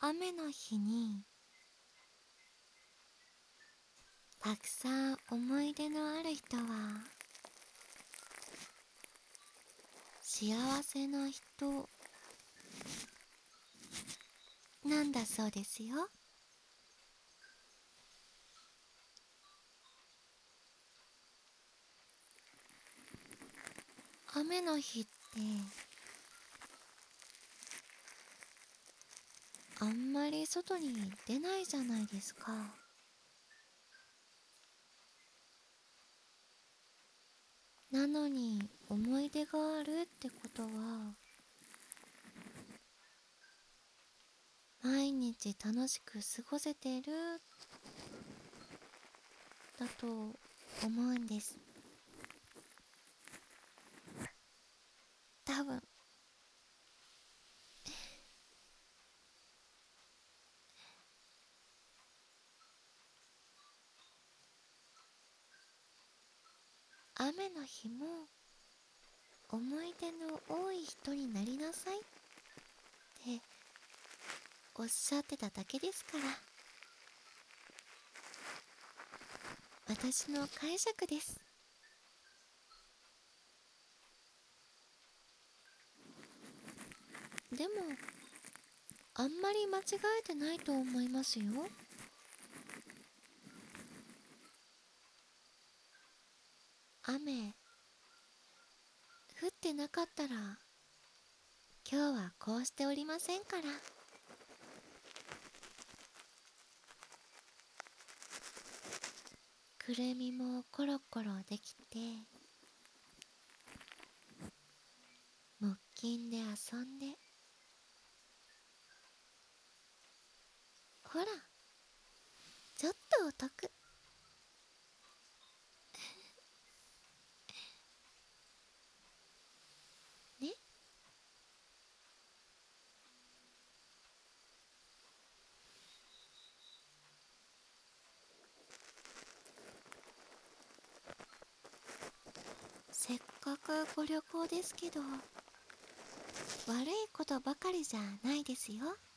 雨の日にたくさん思い出のある人は幸せな人なんだそうですよ。雨の日ってあんまり外に出ないじゃないですか。なのに思い出があるってことは毎日楽しく過ごせてるだと思うんです。多分。雨の日も思い出の多い人になりなさいっておっしゃってただけですから。私の解釈です。でもあんまり間違えてないと思いますよ。雨降ってなかったら今日はこうしておりませんから。くるみもコロコロできて木琴で遊んで、ほらちょっとお得ね。せっかくご旅行ですけど悪いことばかりじゃないですよ。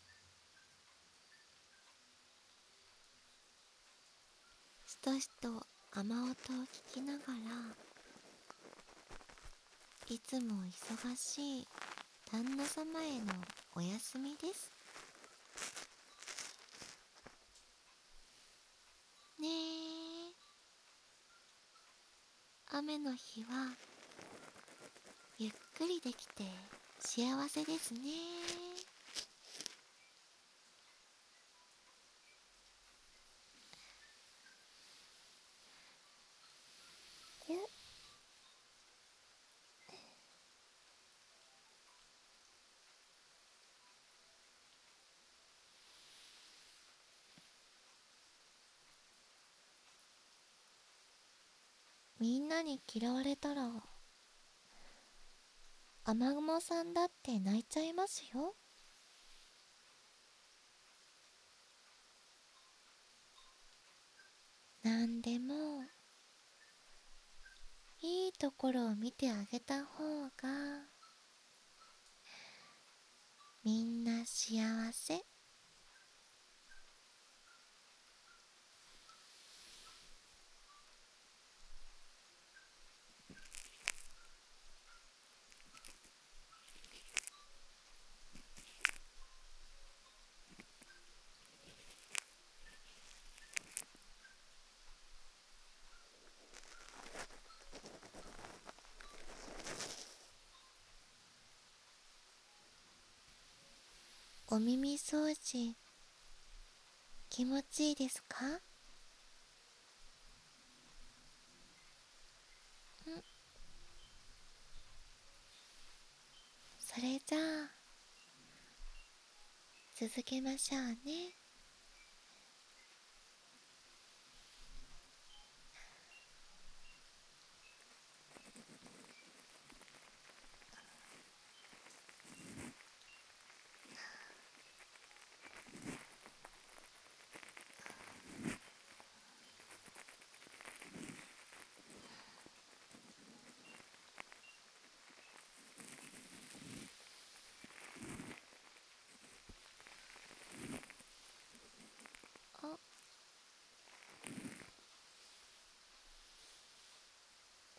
しとしと雨音を聞きながらいつも忙しい旦那様へのお休みです。ねえ、雨の日はゆっくりできて幸せですね。みんなに嫌われたら雨雲さんだって泣いちゃいますよ。なんでもいいところを見てあげた方がみんな幸せ。お耳掃除気持ちいいですか？それじゃあ続けましょうね。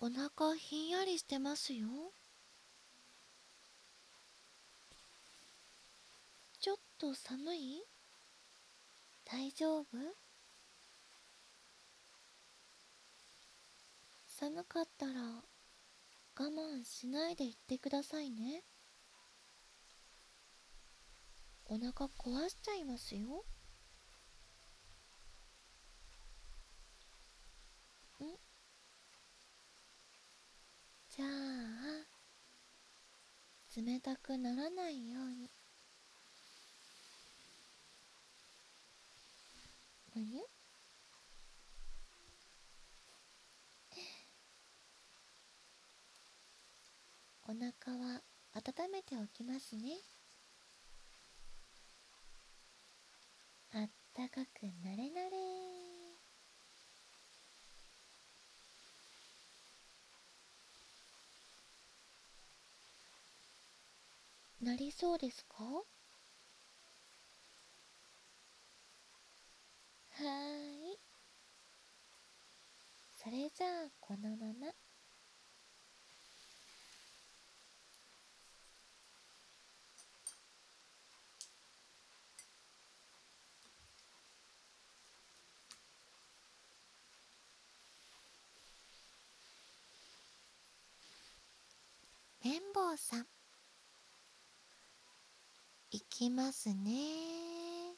お腹ひんやりしてますよ。ちょっと寒い？大丈夫？寒かったら我慢しないで言ってくださいね。お腹壊しちゃいますよ。じゃあ冷たくならないように。むにゅ。お腹は温めておきますね。あったかくなれなれ。なりそうですか？はーい。それじゃあこのまま。綿棒さん、いきますね。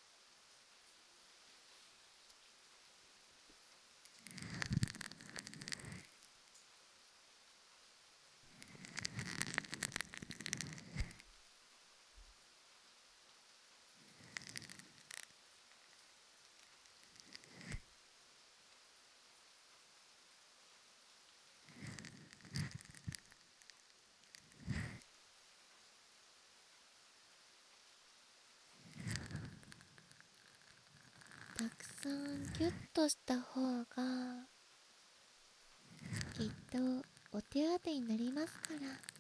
たくさんギュッとした方がきっとお手当てになりますから。